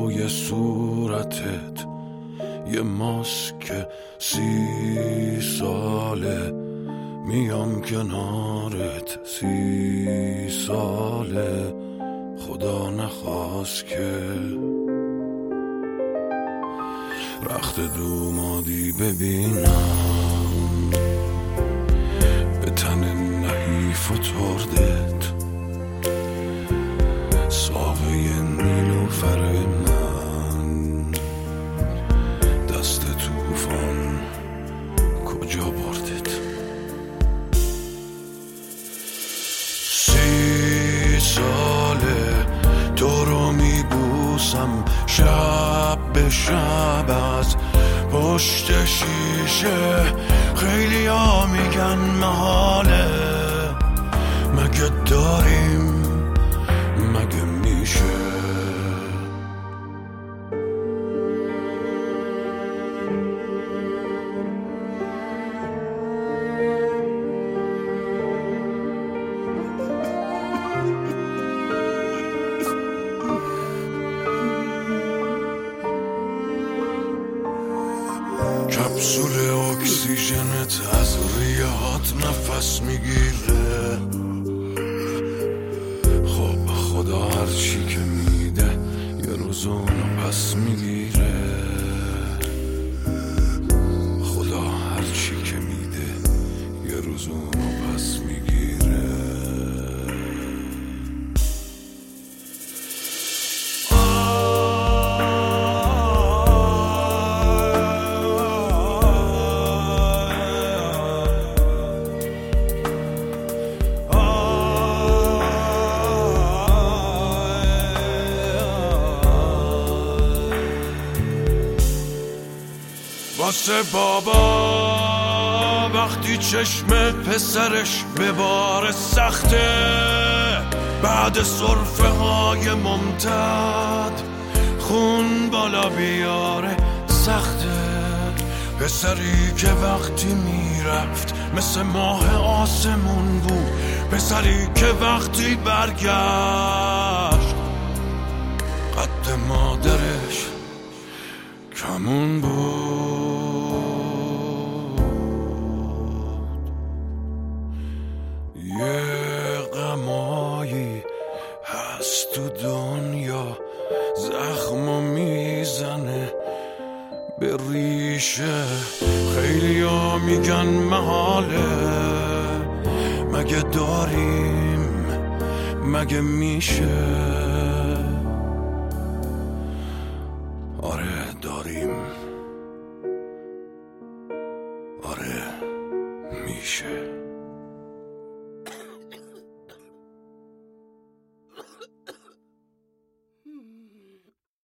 روی صورتت یه ماسک 30 ساله، میام کنارت 30 ساله، خدا نخواست که رخت دومادی ببینم به تن نحیف و تردت، ساقه نیلوفر من، دست توفان کجا بردت؟ 30 ساله تو رو میبوسم شب به شب از پشت شیشه، خیلی ها میگن محاله، مگه داریم مگه میشه؟ کپسول اکسیژنت از ریهات نفس میگیره، خب خدا هرچی که میده یه روز اونو پس میگیره، خدا هرچی که میده یه روز اونو پس میگیره. واسه بابا وقتی چشم پسرش به بار سخته، بعد سرفه های ممتد خون بالا بیاره سخته، پسری که وقتی میرفت مثل ماه آسمون بود، پسری که وقتی برگشت قد مادرش کمون بود. یه غمایی هست تو دنیا زخمو میزنه به ریشه، خیلی ها میگن محاله، مگه داریم مگه میشه؟ آره داریم، آره میشه.